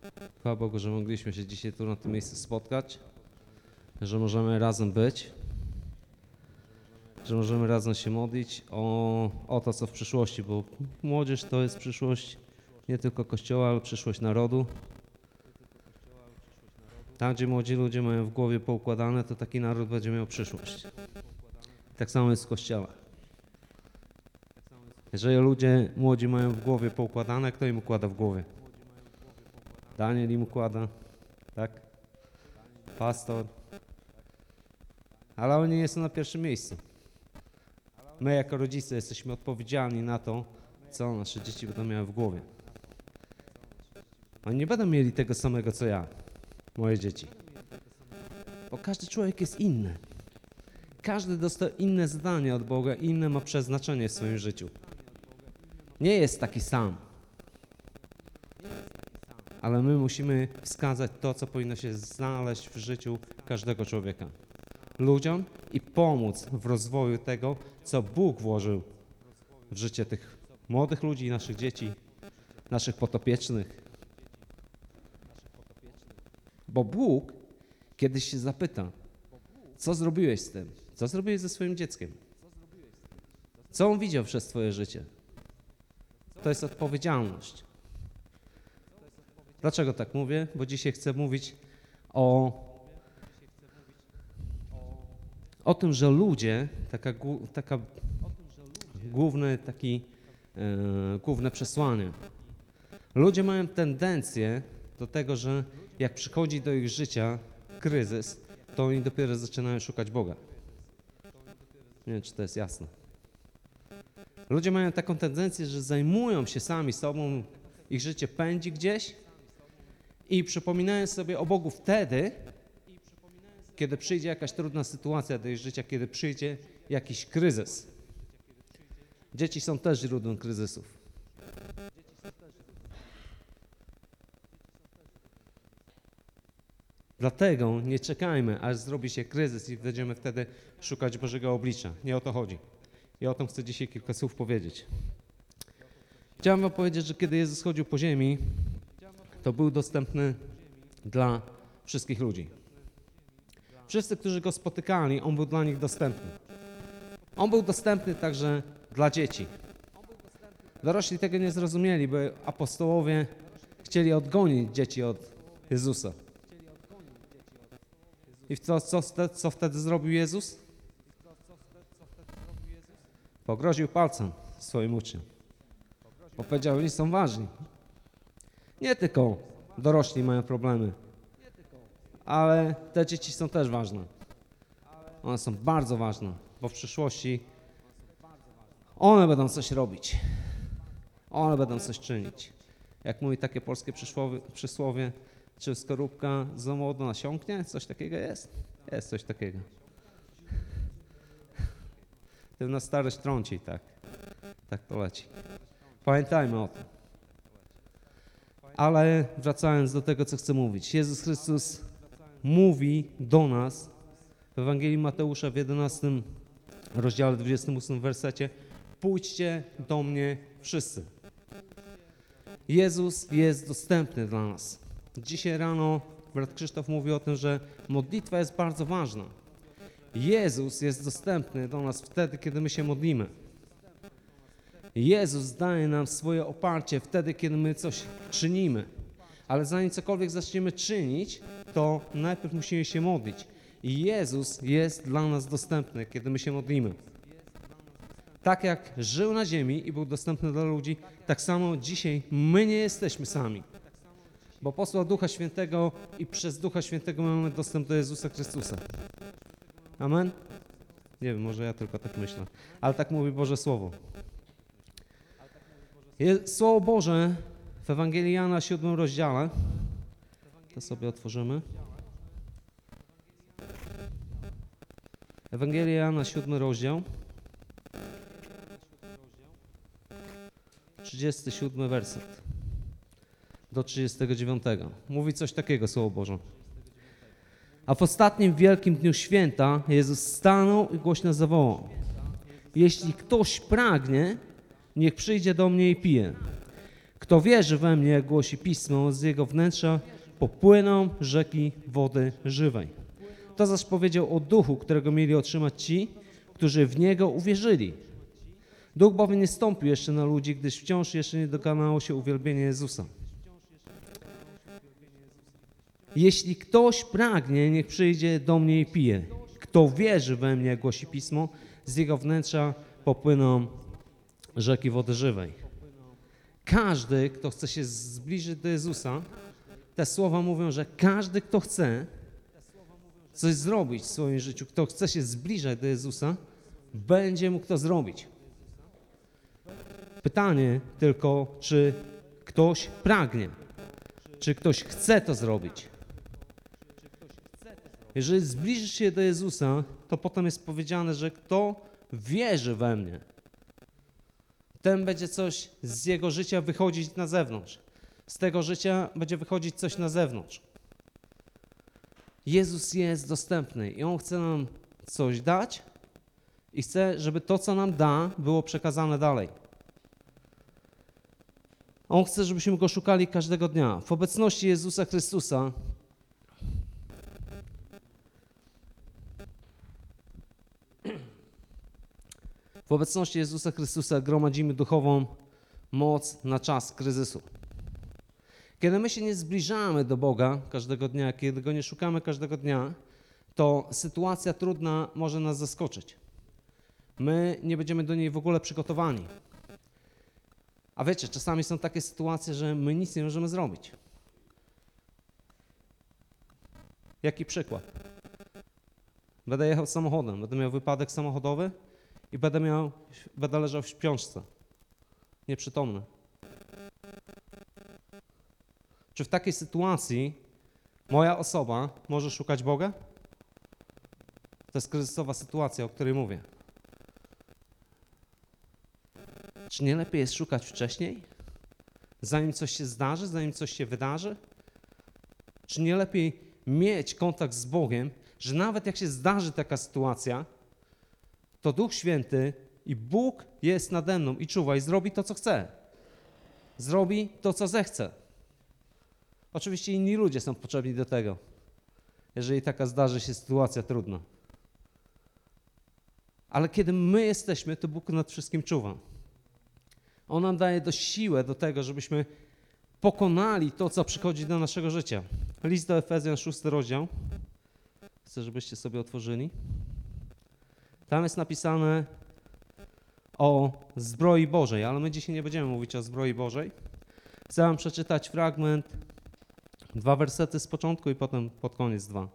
Chwała Bogu, że mogliśmy się dzisiaj tu na tym miejscu spotkać, że możemy razem być, że możemy razem się modlić o to, co w przyszłości, bo młodzież to jest przyszłość nie tylko Kościoła, ale przyszłość narodu. Tam, gdzie młodzi ludzie mają w głowie poukładane, to taki naród będzie miał przyszłość. Tak samo jest w Kościele. Jeżeli ludzie młodzi mają w głowie poukładane, kto im układa w głowie? Daniel im układa, tak? Pastor. Ale oni nie są na pierwszym miejscu. My jako rodzice jesteśmy odpowiedzialni na to, co nasze dzieci będą miały w głowie. Oni nie będą mieli tego samego, co ja, moje dzieci. Bo każdy człowiek jest inny. Każdy dostał inne zadanie od Boga, inne ma przeznaczenie w swoim życiu. Nie jest taki sam. Ale my musimy wskazać to, co powinno się znaleźć w życiu każdego człowieka. Ludziom i pomóc w rozwoju tego, co Bóg włożył w życie tych młodych ludzi, naszych dzieci, naszych podopiecznych. Bo Bóg kiedyś się zapyta, co zrobiłeś z tym? Co zrobiłeś ze swoim dzieckiem? Co on widział przez twoje życie? To jest odpowiedzialność. Dlaczego tak mówię? Bo dzisiaj chcę mówić o tym, że ludzie, główne przesłanie. Ludzie mają tendencję do tego, że jak przychodzi do ich życia kryzys, to oni dopiero zaczynają szukać Boga. Nie wiem, czy to jest jasne. Ludzie mają taką tendencję, że zajmują się sami sobą, ich życie pędzi gdzieś i przypominają sobie o Bogu wtedy, kiedy przyjdzie jakaś trudna sytuacja do ich życia, kiedy przyjdzie jakiś kryzys. Dzieci są też źródłem kryzysów. Dlatego nie czekajmy, aż zrobi się kryzys i będziemy wtedy szukać Bożego oblicza. Nie o to chodzi. I o tym chcę dzisiaj kilka słów powiedzieć. Chciałem wam powiedzieć, że kiedy Jezus chodził po ziemi, to był dostępny dla wszystkich ludzi. Wszyscy, którzy Go spotykali, On był dla nich dostępny. On był dostępny także dla dzieci. Dorośli tego nie zrozumieli, bo apostołowie chcieli odgonić dzieci od Jezusa. I co wtedy zrobił Jezus? Pogroził palcem swoim uczniom. Bo powiedział, oni są ważni. Nie tylko dorośli mają problemy, ale te dzieci są też ważne. One są bardzo ważne, bo w przyszłości one będą coś robić. One będą coś czynić. Jak mówi takie polskie przysłowie, czy skorupka za młodo nasiąknie? Coś takiego jest? Jest coś takiego. Tym na starość trąci, tak. Tak to leci. Pamiętajmy o tym. Ale wracając do tego, co chcę mówić. Jezus Chrystus mówi do nas w Ewangelii Mateusza w 11 rozdziale, 28 wersecie: pójdźcie do mnie wszyscy. Jezus jest dostępny dla nas. Dzisiaj rano brat Krzysztof mówi o tym, że modlitwa jest bardzo ważna. Jezus jest dostępny do nas wtedy, kiedy my się modlimy. Jezus daje nam swoje oparcie wtedy, kiedy my coś czynimy. Ale zanim cokolwiek zaczniemy czynić, to najpierw musimy się modlić. I Jezus jest dla nas dostępny, kiedy my się modlimy. Tak jak żył na ziemi i był dostępny dla ludzi, tak samo dzisiaj my nie jesteśmy sami. Bo posłał Ducha Świętego i przez Ducha Świętego mamy dostęp do Jezusa Chrystusa. Amen? Nie wiem, może ja tylko tak myślę, ale tak mówi Boże Słowo. Słowo Boże w Ewangelii Jana 7 rozdziale, to sobie otworzymy. Ewangelia Jana 7 rozdział, 37 werset do 39. Mówi coś takiego Słowo Boże. A w ostatnim wielkim dniu święta Jezus stanął i głośno zawołał: jeśli ktoś pragnie, niech przyjdzie do mnie i pije. Kto wierzy we mnie, jak głosi Pismo, z jego wnętrza popłyną rzeki wody żywej. To zaś powiedział o duchu, którego mieli otrzymać ci, którzy w niego uwierzyli. Duch bowiem nie stąpił jeszcze na ludzi, gdyż wciąż jeszcze nie dokonało się uwielbienie Jezusa. Jeśli ktoś pragnie, niech przyjdzie do mnie i pije. Kto wierzy we mnie, jak głosi Pismo, z jego wnętrza popłyną rzeki wody żywej. Każdy, kto chce się zbliżyć do Jezusa, te słowa mówią, że każdy, kto chce coś zrobić w swoim życiu, kto chce się zbliżać do Jezusa, będzie mógł to zrobić. Pytanie tylko, czy ktoś pragnie, czy ktoś chce to zrobić. Jeżeli zbliżysz się do Jezusa, to potem jest powiedziane, że kto wierzy we mnie, ten będzie coś z jego życia wychodzić na zewnątrz. Z tego życia będzie wychodzić coś na zewnątrz. Jezus jest dostępny i On chce nam coś dać i chce, żeby to, co nam da, było przekazane dalej. On chce, żebyśmy Go szukali każdego dnia. W obecności Jezusa Chrystusa gromadzimy duchową moc na czas kryzysu. Kiedy my się nie zbliżamy do Boga każdego dnia, kiedy Go nie szukamy każdego dnia, to sytuacja trudna może nas zaskoczyć. My nie będziemy do niej w ogóle przygotowani. A wiecie, czasami są takie sytuacje, że my nic nie możemy zrobić. Jaki przykład? Będę jechał samochodem, będę miał wypadek samochodowy i będę leżał w śpiączce, nieprzytomny. Czy w takiej sytuacji moja osoba może szukać Boga? To jest kryzysowa sytuacja, o której mówię. Czy nie lepiej jest szukać wcześniej? Zanim coś się zdarzy, zanim coś się wydarzy? Czy nie lepiej mieć kontakt z Bogiem, że nawet jak się zdarzy taka sytuacja, to Duch Święty i Bóg jest nade mną i czuwa i zrobi to, co chce. Zrobi to, co zechce. Oczywiście inni ludzie są potrzebni do tego, jeżeli taka zdarzy się sytuacja trudna. Ale kiedy my jesteśmy, to Bóg nad wszystkim czuwa. On nam daje siłę do tego, żebyśmy pokonali to, co przychodzi do naszego życia. List do Efezjan, 6 rozdział. Chcę, żebyście sobie otworzyli. Tam jest napisane o zbroi Bożej, ale my dzisiaj nie będziemy mówić o zbroi Bożej. Chcę wam przeczytać fragment, 2 wersety z początku i potem pod koniec 2.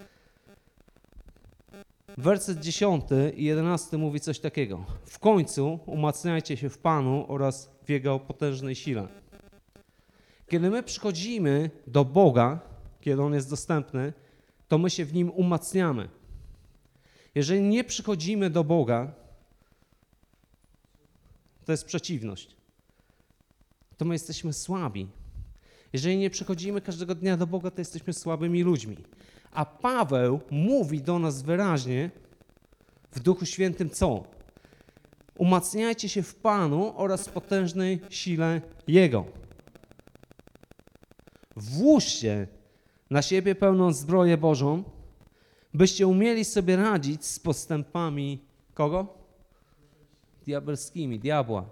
Werset 10 i 11 mówi coś takiego. W końcu umacniajcie się w Panu oraz w Jego potężnej sile. Kiedy my przychodzimy do Boga, kiedy On jest dostępny, to my się w Nim umacniamy. Jeżeli nie przychodzimy do Boga, to jest przeciwność. To my jesteśmy słabi. Jeżeli nie przychodzimy każdego dnia do Boga, to jesteśmy słabymi ludźmi. A Paweł mówi do nas wyraźnie w Duchu Świętym co? Umacniajcie się w Panu oraz w potężnej sile Jego. Włóżcie na siebie pełną zbroję Bożą, byście umieli sobie radzić z postępami kogo? Diabelskimi, diabła.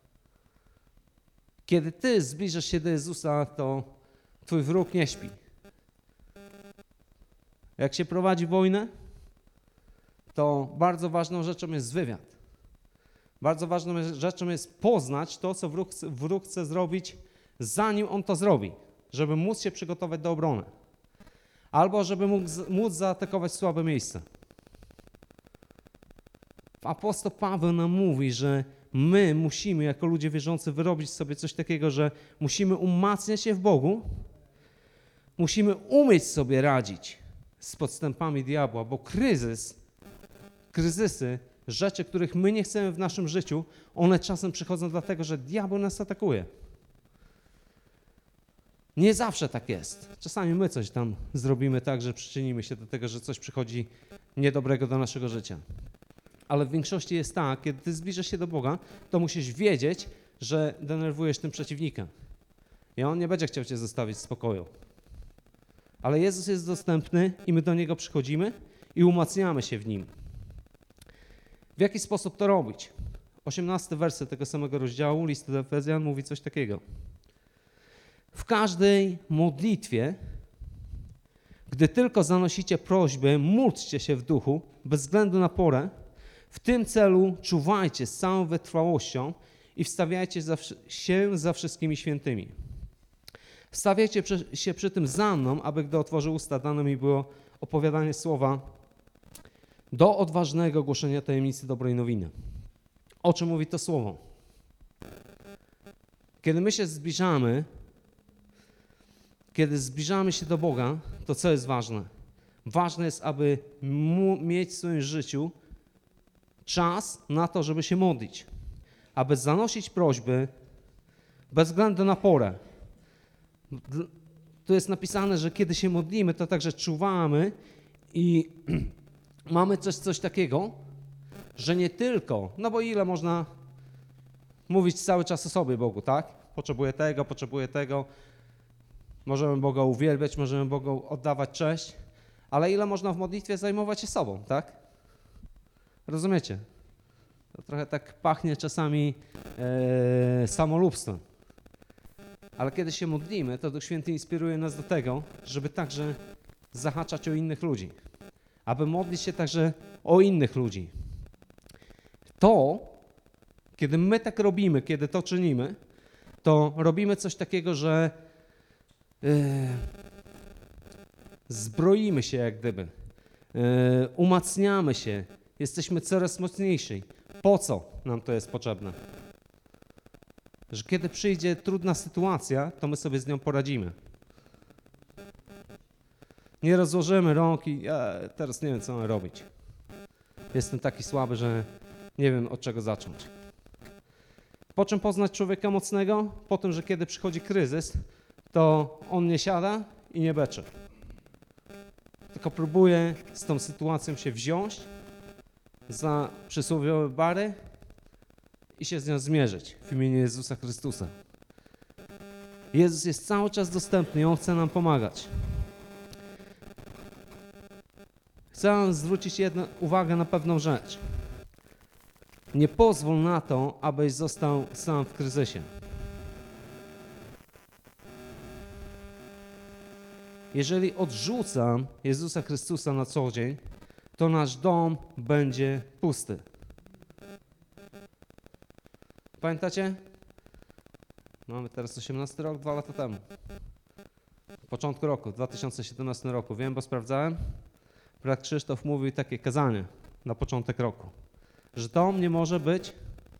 Kiedy ty zbliżasz się do Jezusa, to twój wróg nie śpi. Jak się prowadzi wojnę, to bardzo ważną rzeczą jest wywiad. Bardzo ważną rzeczą jest poznać to, co wróg chce zrobić, zanim on to zrobi, żeby móc się przygotować do obrony. Albo żeby móc zaatakować słabe miejsce. Apostoł Paweł nam mówi, że my musimy jako ludzie wierzący wyrobić sobie coś takiego, że musimy umacniać się w Bogu, musimy umieć sobie radzić z podstępami diabła, bo kryzysy, rzeczy, których my nie chcemy w naszym życiu, one czasem przychodzą dlatego, że diabeł nas atakuje. Nie zawsze tak jest. Czasami my coś tam zrobimy tak, że przyczynimy się do tego, że coś przychodzi niedobrego do naszego życia. Ale w większości jest tak, kiedy ty zbliżasz się do Boga, to musisz wiedzieć, że denerwujesz tym przeciwnika i on nie będzie chciał cię zostawić w spokoju. Ale Jezus jest dostępny i my do Niego przychodzimy i umacniamy się w Nim. W jaki sposób to robić? 18 werset tego samego rozdziału listu do Efezjan mówi coś takiego. W każdej modlitwie, gdy tylko zanosicie prośby, módlcie się w duchu, bez względu na porę. W tym celu czuwajcie z całą wytrwałością i wstawiajcie się za wszystkimi świętymi. Wstawiajcie się przy tym za mną, aby gdy otworzę usta, dane mi było opowiadanie słowa do odważnego głoszenia tajemnicy dobrej nowiny. O czym mówi to słowo? Kiedy my się zbliżamy, kiedy zbliżamy się do Boga, to co jest ważne? Ważne jest, aby mieć w swoim życiu czas na to, żeby się modlić, aby zanosić prośby bez względu na porę. Tu jest napisane, że kiedy się modlimy, to także czuwamy i mamy coś takiego, że nie tylko, no bo ile można mówić cały czas o sobie Bogu, tak? Potrzebuję tego, możemy Boga uwielbiać, możemy Bogu oddawać cześć, ale ile można w modlitwie zajmować się sobą, tak? Rozumiecie? To trochę tak pachnie czasami samolubstwem. Ale kiedy się modlimy, to Duch Święty inspiruje nas do tego, żeby także zahaczać o innych ludzi. Aby modlić się także o innych ludzi. To, kiedy my tak robimy, kiedy to czynimy, to robimy coś takiego, że zbroimy się jak gdyby. Umacniamy się. Jesteśmy coraz mocniejsi. Po co nam to jest potrzebne? Że kiedy przyjdzie trudna sytuacja, to my sobie z nią poradzimy. Nie rozłożymy rąk i teraz nie wiem, co mam robić. Jestem taki słaby, że nie wiem, od czego zacząć. Po czym poznać człowieka mocnego? Po tym, że kiedy przychodzi kryzys, to on nie siada i nie becze. Tylko próbuje z tą sytuacją się wziąć za przysłowiowe bary i się z nią zmierzyć w imieniu Jezusa Chrystusa. Jezus jest cały czas dostępny i On chce nam pomagać. Chcę wam zwrócić uwagę na pewną rzecz. Nie pozwól na to, abyś został sam w kryzysie. Jeżeli odrzucam Jezusa Chrystusa na co dzień, to nasz dom będzie pusty. Pamiętacie? Mamy teraz 18 rok, 2 lata temu. Początku roku, 2017 roku. Wiem, bo sprawdzałem. Brat Krzysztof mówił takie kazanie na początek roku, że dom nie może być,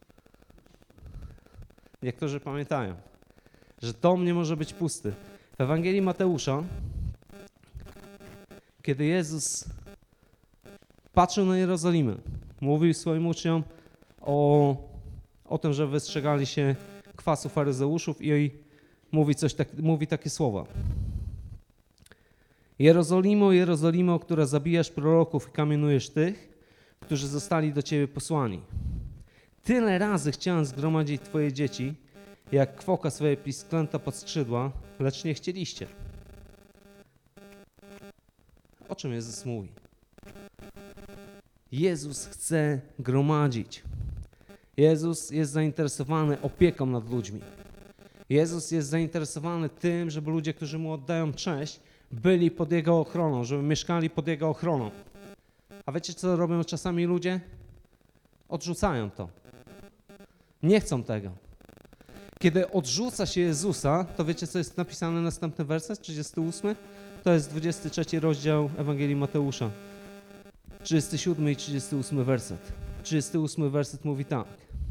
niektórzy pamiętają, że dom nie może być pusty. W Ewangelii Mateusza, kiedy Jezus patrzył na Jerozolimę, mówił swoim uczniom o tym, że wystrzegali się kwasu faryzeuszów i mówi takie słowa. Jerozolimo, Jerozolimo, która zabijasz proroków i kamienujesz tych, którzy zostali do Ciebie posłani. Tyle razy chciałem zgromadzić Twoje dzieci, jak kwoka swoje pisklęta pod skrzydła, lecz nie chcieliście. O czym Jezus mówi? Jezus chce gromadzić. Jezus jest zainteresowany opieką nad ludźmi. Jezus jest zainteresowany tym, żeby ludzie, którzy Mu oddają cześć, byli pod Jego ochroną, żeby mieszkali pod Jego ochroną. A wiecie, co robią czasami ludzie? Odrzucają to. Nie chcą tego. Kiedy odrzuca się Jezusa, to wiecie, co jest napisane następny werset, 38? To jest 23 rozdział Ewangelii Mateusza. 37 i 38 werset. 38 werset mówi tak.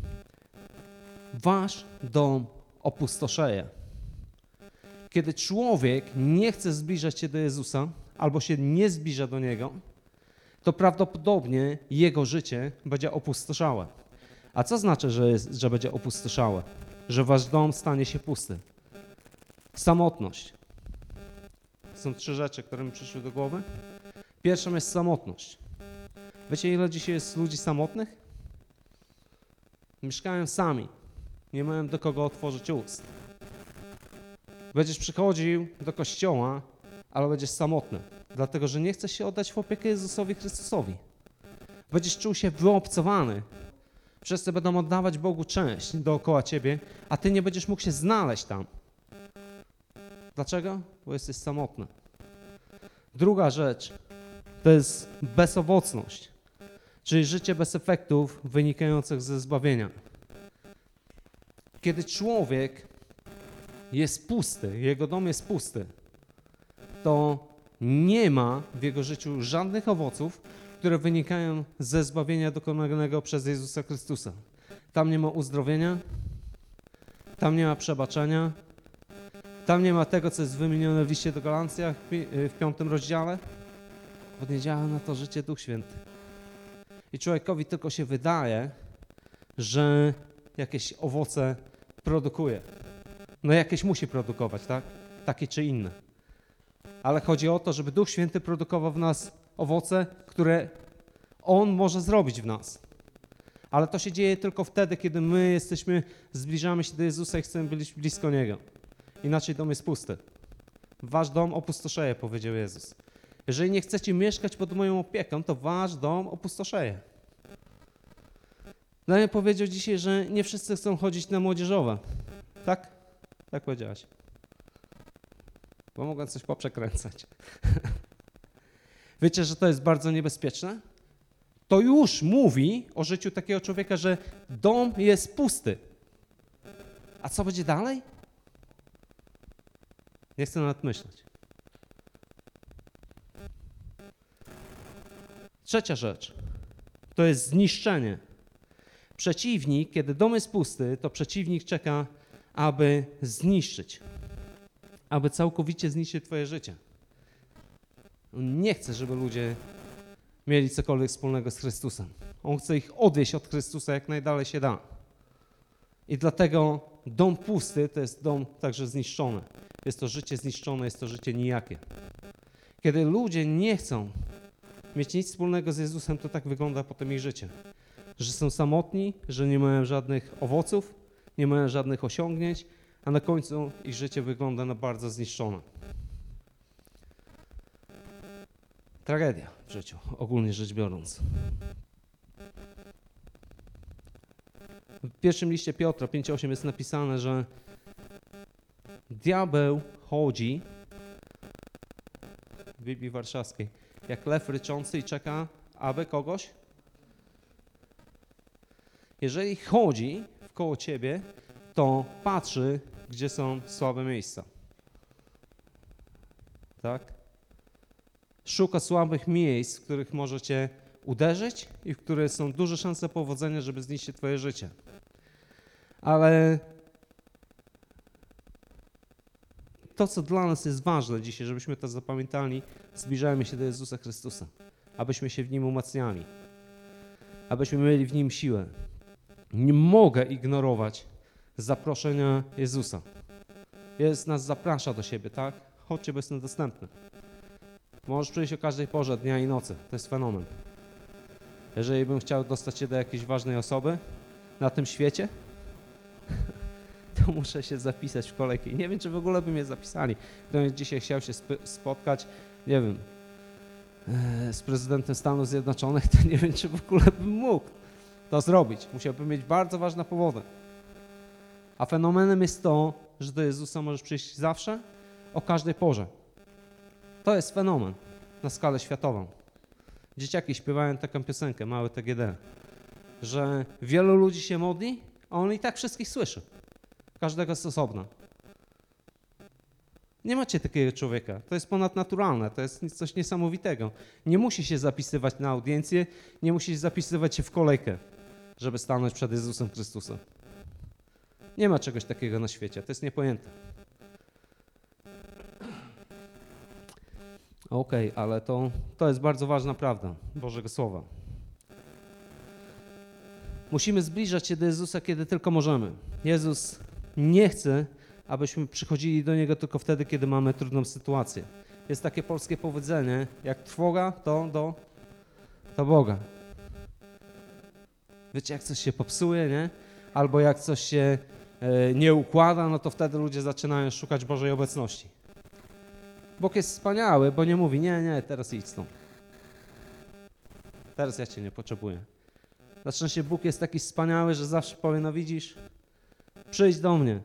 Wasz dom opustoszeje. Kiedy człowiek nie chce zbliżać się do Jezusa, albo się nie zbliża do Niego, to prawdopodobnie jego życie będzie opustoszałe. A co znaczy, że będzie opustoszałe? Że wasz dom stanie się pusty. Samotność. Są 3 rzeczy, które mi przyszły do głowy. Pierwszą jest samotność. Wiecie, ile dzisiaj jest ludzi samotnych? Mieszkają sami. nie miałem do kogo otworzyć ust. Będziesz przychodził do kościoła, ale będziesz samotny, dlatego że nie chcesz się oddać w opiekę Jezusowi Chrystusowi. Będziesz czuł się wyobcowany. Wszyscy będą oddawać Bogu cześć dookoła ciebie, a ty nie będziesz mógł się znaleźć tam. Dlaczego? Bo jesteś samotny. Druga rzecz to jest bezowocność, czyli życie bez efektów wynikających ze zbawienia. Kiedy człowiek jest pusty, jego dom jest pusty, to nie ma w jego życiu żadnych owoców, które wynikają ze zbawienia dokonanego przez Jezusa Chrystusa. Tam nie ma uzdrowienia, tam nie ma przebaczenia, tam nie ma tego, co jest wymienione w liście do Galancjach w 5 rozdziale, bo nie działa na to życie Duch Święty. I człowiekowi tylko się wydaje, że jakieś owoce produkuje. No jakieś musi produkować, tak? Takie czy inne. Ale chodzi o to, żeby Duch Święty produkował w nas owoce, które On może zrobić w nas. Ale to się dzieje tylko wtedy, kiedy my zbliżamy się do Jezusa i chcemy być blisko Niego. Inaczej dom jest pusty. Wasz dom opustoszeje, powiedział Jezus. Jeżeli nie chcecie mieszkać pod moją opieką, to wasz dom opustoszeje. Daniel powiedział dzisiaj, że nie wszyscy chcą chodzić na młodzieżowe. Tak? Tak powiedziałaś. Bo mogę coś poprzekręcać. Wiecie, że to jest bardzo niebezpieczne? To już mówi o życiu takiego człowieka, że dom jest pusty. A co będzie dalej? Nie chcę nawet myśleć. Trzecia rzecz to jest zniszczenie. Przeciwnik, kiedy dom jest pusty, to przeciwnik czeka, aby zniszczyć, aby całkowicie zniszczyć twoje życie. On nie chce, żeby ludzie mieli cokolwiek wspólnego z Chrystusem. On chce ich odwieść od Chrystusa jak najdalej się da. I dlatego dom pusty to jest dom także zniszczony. Jest to życie zniszczone, jest to życie nijakie. Kiedy ludzie nie chcą mieć nic wspólnego z Jezusem, to tak wygląda potem ich życie. Że są samotni, że nie mają żadnych owoców, nie mają żadnych osiągnięć, a na końcu ich życie wygląda na bardzo zniszczone. Tragedia w życiu, ogólnie rzecz biorąc. W pierwszym liście Piotra 5:8 jest napisane, że diabeł chodzi w Biblii Warszawskiej jak lew ryczący i czeka, aby kogoś. Jeżeli chodzi wkoło ciebie, to patrzy, gdzie są słabe miejsca. Tak? Szuka słabych miejsc, w których może cię uderzyć i w których są duże szanse powodzenia, żeby zniszczyć twoje życie. Ale to, co dla nas jest ważne dzisiaj, żebyśmy to zapamiętali, zbliżajmy się do Jezusa Chrystusa, abyśmy się w Nim umacniali, abyśmy mieli w Nim siłę. Nie mogę ignorować zaproszenia Jezusa. Jezus nas zaprasza do siebie, tak? Chodźcie, bo jestem dostępny. Możesz przyjść o każdej porze dnia i nocy. To jest fenomen. Jeżeli bym chciał dostać się do jakiejś ważnej osoby na tym świecie, to muszę się zapisać w kolejkę. Nie wiem, czy w ogóle by mnie zapisali. Gdybym dzisiaj chciał się spotkać, nie wiem, z prezydentem Stanów Zjednoczonych, to nie wiem, czy w ogóle bym mógł to zrobić. Musiałbym mieć bardzo ważne powody. A fenomenem jest to, że do Jezusa możesz przyjść zawsze, o każdej porze. To jest fenomen na skalę światową. Dzieciaki śpiewają taką piosenkę, małe TGD, że wielu ludzi się modli, a on i tak wszystkich słyszy. Każdego z osobna. Nie macie takiego człowieka. To jest ponadnaturalne, to jest coś niesamowitego. Nie musi się zapisywać na audiencję, nie musi zapisywać się w kolejkę, żeby stanąć przed Jezusem Chrystusem. Nie ma czegoś takiego na świecie, to jest niepojęte. Okej, ale to jest bardzo ważna prawda Bożego Słowa. Musimy zbliżać się do Jezusa, kiedy tylko możemy. Jezus nie chce, abyśmy przychodzili do Niego tylko wtedy, kiedy mamy trudną sytuację. Jest takie polskie powiedzenie, jak trwoga, to do Boga. Wiecie, jak coś się popsuje, nie? Albo jak coś się nie układa, no to wtedy ludzie zaczynają szukać Bożej obecności. Bóg jest wspaniały, bo nie mówi, nie, teraz idź stąd. Teraz ja cię nie potrzebuję. Zaczyna się, Bóg jest taki wspaniały, że zawsze powie, no widzisz, przyjdź do mnie.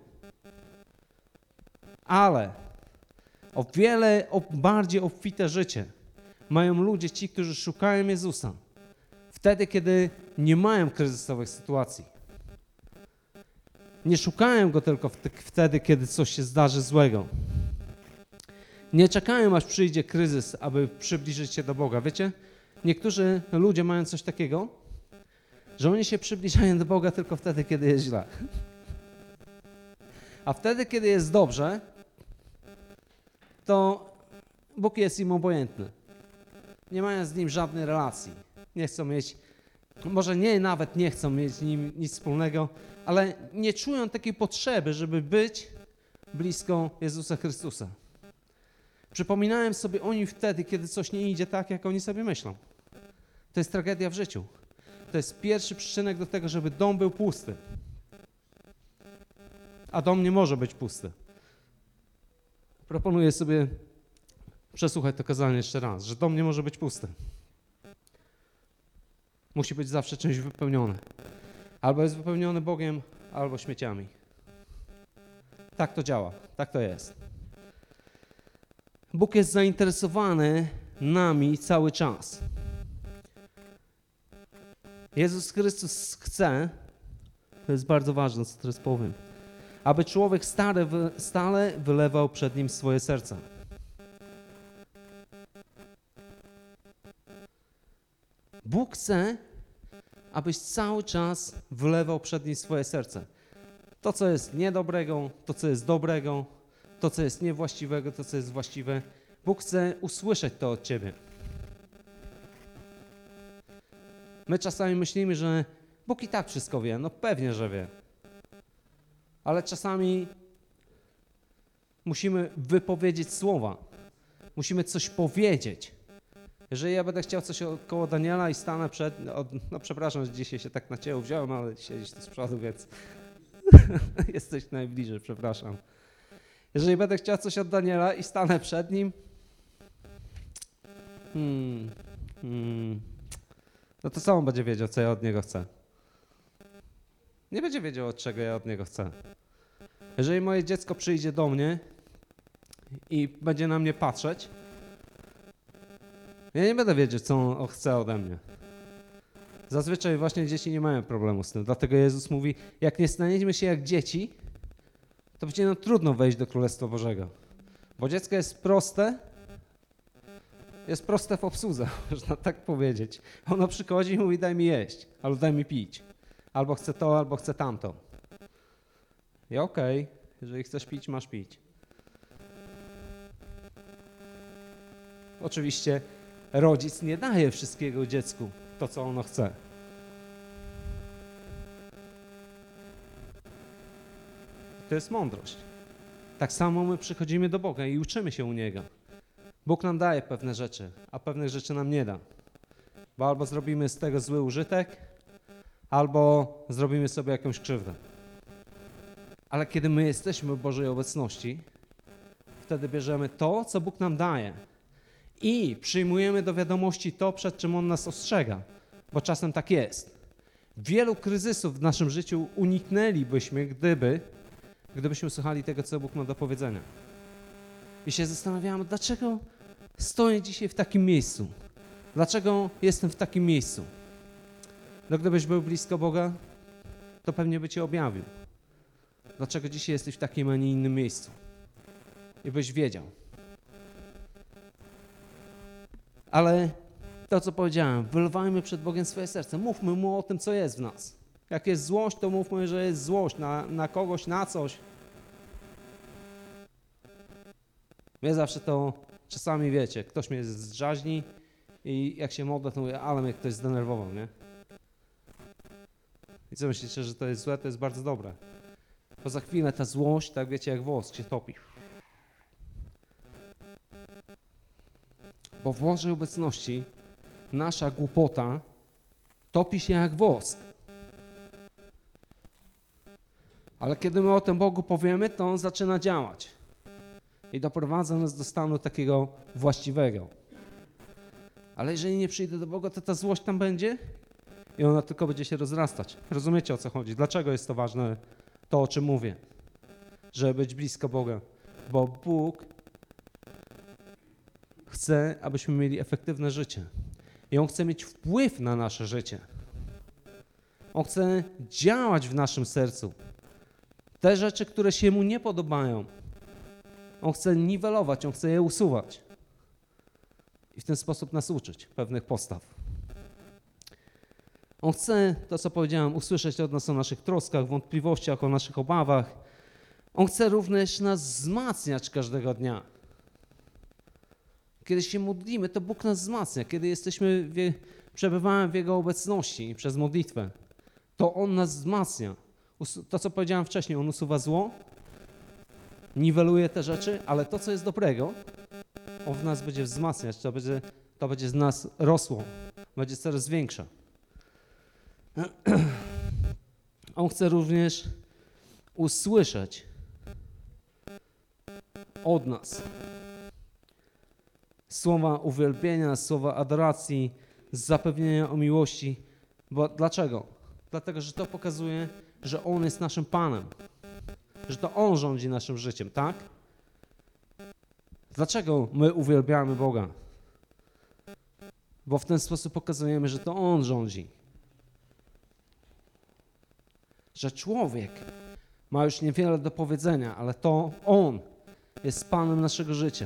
Ale bardziej obfite życie mają ludzie, ci, którzy szukają Jezusa. Wtedy, kiedy nie mają kryzysowych sytuacji. Nie szukają Go tylko wtedy, kiedy coś się zdarzy złego. Nie czekają, aż przyjdzie kryzys, aby przybliżyć się do Boga. Wiecie, niektórzy ludzie mają coś takiego, że oni się przybliżają do Boga tylko wtedy, kiedy jest źle. A wtedy, kiedy jest dobrze, to Bóg jest im obojętny. Nie mają z Nim żadnej relacji. Nie chcą mieć, może nawet nie chcą mieć z Nim nic wspólnego, ale nie czują takiej potrzeby, żeby być blisko Jezusa Chrystusa. Przypominają sobie o Nim wtedy, kiedy coś nie idzie tak, jak oni sobie myślą. To jest tragedia w życiu. To jest pierwszy przyczynek do tego, żeby dom był pusty. A dom nie może być pusty. Proponuję sobie przesłuchać to kazanie jeszcze raz, że dom nie może być pusty. Musi być zawsze czymś wypełnione. Albo jest wypełniony Bogiem, albo śmieciami. Tak to działa, tak to jest. Bóg jest zainteresowany nami cały czas. Jezus Chrystus chce, to jest bardzo ważne, co teraz powiem, aby człowiek stale wylewał przed Nim swoje serce. Bóg chce, abyś cały czas wylewał przed Nim swoje serce. To, co jest niedobrego, to, co jest dobrego, to, co jest niewłaściwego, to, co jest właściwe. Bóg chce usłyszeć to od Ciebie. My czasami myślimy, że Bóg i tak wszystko wie. No pewnie, że wie. Ale czasami musimy wypowiedzieć słowa. Musimy coś powiedzieć. Jeżeli ja będę chciał coś koło Daniela i stanę przed... No przepraszam, że dzisiaj się tak na Ciebie wziąłem, ale siedzisz tu z przodu, więc jesteś najbliżej, przepraszam. Jeżeli będę chciał coś od Daniela i stanę przed nim, no to co on będzie wiedział, co ja od niego chcę? Nie będzie wiedział, od czego ja od niego chcę. Jeżeli moje dziecko przyjdzie do mnie i będzie na mnie patrzeć, ja nie będę wiedzieć, co on chce ode mnie. Zazwyczaj właśnie dzieci nie mają problemu z tym. Dlatego Jezus mówi, jak nie staniemy się jak dzieci, to będzie nam trudno wejść do Królestwa Bożego. Bo dziecko jest proste w obsłudze, można tak powiedzieć. Ono przychodzi i mówi, daj mi jeść, albo daj mi pić. Albo chcę to, albo chcę tamto. I okej, jeżeli chcesz pić, masz pić. Oczywiście rodzic nie daje wszystkiego dziecku, to co ono chce. To jest mądrość. Tak samo my przychodzimy do Boga i uczymy się u Niego. Bóg nam daje pewne rzeczy, a pewnych rzeczy nam nie da. Bo albo zrobimy z tego zły użytek, albo zrobimy sobie jakąś krzywdę. Ale kiedy my jesteśmy w Bożej obecności, wtedy bierzemy to, co Bóg nam daje i przyjmujemy do wiadomości to, przed czym On nas ostrzega, bo czasem tak jest. Wielu kryzysów w naszym życiu uniknęlibyśmy, gdybyśmy słuchali tego, co Bóg ma do powiedzenia. I się zastanawiamy, dlaczego stoję dzisiaj w takim miejscu? Dlaczego jestem w takim miejscu? No gdybyś był blisko Boga, to pewnie by Cię objawił. Dlaczego dzisiaj jesteś w takim, a nie innym miejscu? I byś wiedział. Ale to, co powiedziałem, wylewajmy przed Bogiem swoje serce. Mówmy Mu o tym, co jest w nas. Jak jest złość, to mówmy, że jest złość na kogoś, na coś. Mnie zawsze to, czasami wiecie, ktoś mnie zdraźni i jak się modlę, to mówię, ale mnie ktoś zdenerwował, nie? I co myślicie, że to jest złe? To jest bardzo dobre. Bo za chwilę ta złość, tak wiecie, jak wosk się topi. Bo w Bożej obecności nasza głupota topi się jak wosk. Ale kiedy my o tym Bogu powiemy, to On zaczyna działać i doprowadza nas do stanu takiego właściwego. Ale jeżeli nie przyjdę do Boga, to ta złość tam będzie i ona tylko będzie się rozrastać. Rozumiecie, o co chodzi? Dlaczego jest to ważne, to o czym mówię? Żeby być blisko Boga. Bo Bóg chce, abyśmy mieli efektywne życie. I On chce mieć wpływ na nasze życie. On chce działać w naszym sercu. Te rzeczy, które się Mu nie podobają, On chce niwelować, On chce je usuwać. I w ten sposób nas uczyć pewnych postaw. On chce, to co powiedziałem, usłyszeć od nas o naszych troskach, wątpliwościach, o naszych obawach. On chce również nas wzmacniać każdego dnia. Kiedy się modlimy, to Bóg nas wzmacnia. Kiedy przebywamy w Jego obecności przez modlitwę, to On nas wzmacnia. To, co powiedziałem wcześniej, On usuwa zło, niweluje te rzeczy, ale to, co jest dobrego, On w nas będzie wzmacniać, to będzie z nas rosło, będzie coraz większe. On chce również usłyszeć od nas słowa uwielbienia, słowa adoracji, zapewnienia o miłości. Bo dlaczego? Dlatego, że to pokazuje, że On jest naszym Panem, że to On rządzi naszym życiem, tak? Dlaczego my uwielbiamy Boga? Bo w ten sposób pokazujemy, że to On rządzi. Że człowiek ma już niewiele do powiedzenia, ale to On jest Panem naszego życia.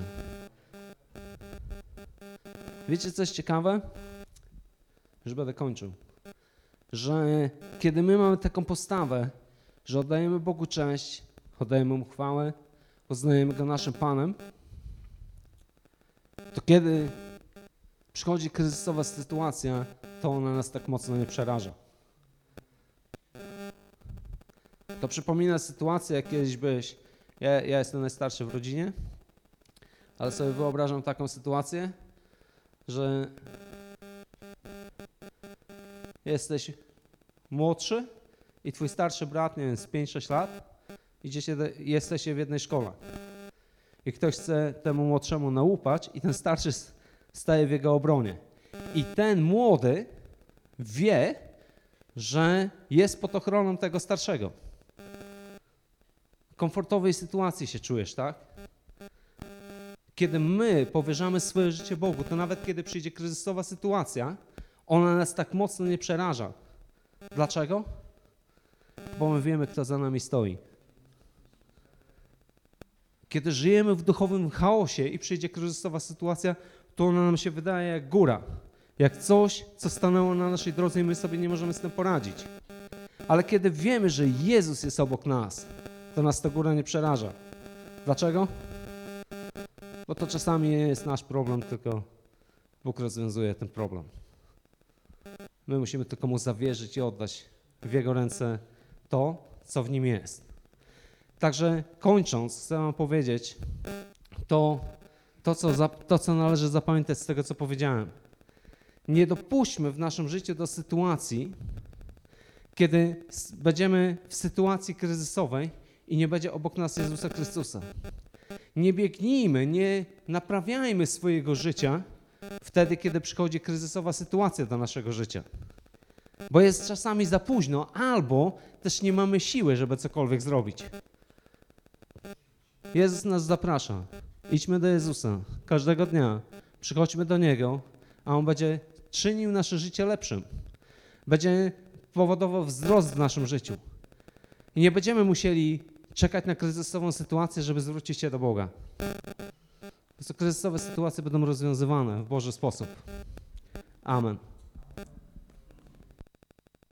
Wiecie, co jest ciekawe? Już będę kończył. Że kiedy my mamy taką postawę, że oddajemy Bogu cześć, oddajemy Mu chwałę, uznajemy Go naszym Panem, to kiedy przychodzi kryzysowa sytuacja, to ona nas tak mocno nie przeraża. To przypomina sytuację, jak kiedyś ja jestem najstarszy w rodzinie, ale sobie wyobrażam taką sytuację, że jesteś młodszy i twój starszy brat, nie wiem, z 5-6 lat, jesteście w jednej szkole. I ktoś chce temu młodszemu nałupać i ten starszy staje w jego obronie. I ten młody wie, że jest pod ochroną tego starszego. W komfortowej sytuacji się czujesz, tak? Kiedy my powierzamy swoje życie Bogu, to nawet kiedy przyjdzie kryzysowa sytuacja, ona nas tak mocno nie przeraża. Dlaczego? Bo my wiemy, kto za nami stoi. Kiedy żyjemy w duchowym chaosie i przyjdzie kryzysowa sytuacja, to ona nam się wydaje jak góra. Jak coś, co stanęło na naszej drodze i my sobie nie możemy z tym poradzić. Ale kiedy wiemy, że Jezus jest obok nas, to nas ta góra nie przeraża. Dlaczego? Bo to czasami nie jest nasz problem, tylko Bóg rozwiązuje ten problem. My musimy tylko Mu zawierzyć i oddać w Jego ręce to, co w Nim jest. Także kończąc, chcę wam powiedzieć to, co należy zapamiętać z tego, co powiedziałem. Nie dopuśćmy w naszym życiu do sytuacji, kiedy będziemy w sytuacji kryzysowej i nie będzie obok nas Jezusa Chrystusa. Nie biegnijmy, nie naprawiajmy swojego życia wtedy, kiedy przychodzi kryzysowa sytuacja do naszego życia. Bo jest czasami za późno, albo też nie mamy siły, żeby cokolwiek zrobić. Jezus nas zaprasza. Idźmy do Jezusa każdego dnia. Przychodźmy do Niego, a On będzie czynił nasze życie lepszym. Będzie powodował wzrost w naszym życiu. I nie będziemy musieli czekać na kryzysową sytuację, żeby zwrócić się do Boga. Po prostu kryzysowe sytuacje będą rozwiązywane w Boży sposób. Amen.